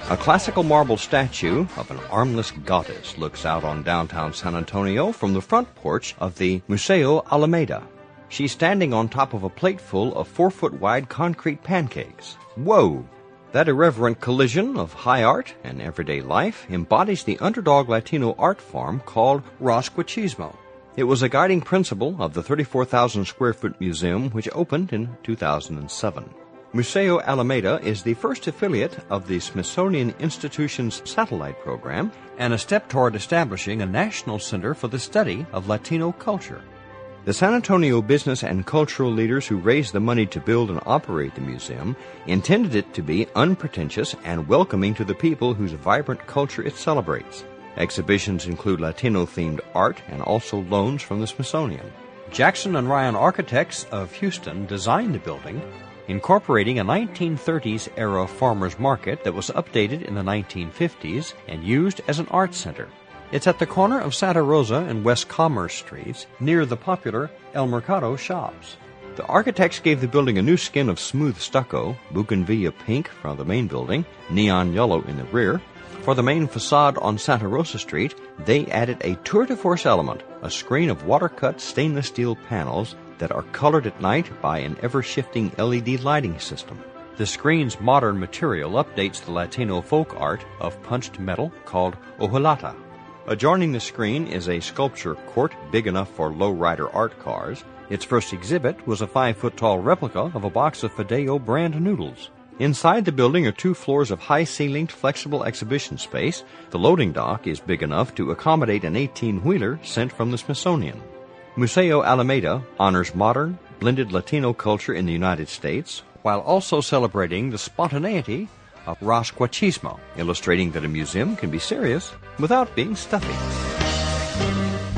A classical marble statue of an armless goddess looks out on downtown San Antonio from the front porch of the Museo Alameda. She's standing on top of a plate full of 4-foot-wide concrete pancakes. Whoa! That irreverent collision of high art and everyday life embodies the underdog Latino art form called Rosquichismo. It was a guiding principle of the 34,000-square-foot museum which opened in 2007. Museo Alameda is the first affiliate of the Smithsonian Institution's satellite program and a step toward establishing a national center for the study of Latino culture. The San Antonio business and cultural leaders who raised the money to build and operate the museum intended it to be unpretentious and welcoming to the people whose vibrant culture it celebrates. Exhibitions include Latino-themed art and also loans from the Smithsonian. Jackson and Ryan Architects of Houston designed the building, incorporating a 1930s-era farmers market that was updated in the 1950s and used as an art center. It's at the corner of Santa Rosa and West Commerce Streets, near the popular El Mercado shops. The architects gave the building a new skin of smooth stucco, bougainvillea pink from the main building, neon yellow in the rear. For the main facade on Santa Rosa Street, they added a tour-de-force element, a screen of water-cut stainless steel panels that are colored at night by an ever-shifting LED lighting system. The screen's modern material updates the Latino folk art of punched metal called hojolata. Adjoining the screen is a sculpture court big enough for lowrider art cars. Its first exhibit was a 5-foot-tall replica of a box of Fideo brand noodles. Inside the building are 2 floors of high-ceilinged flexible exhibition space. The loading dock is big enough to accommodate an 18-wheeler sent from the Smithsonian. Museo Alameda honors modern, blended Latino culture in the United States, while also celebrating the spontaneity of Rosquichismo, illustrating that a museum can be serious without being stuffy.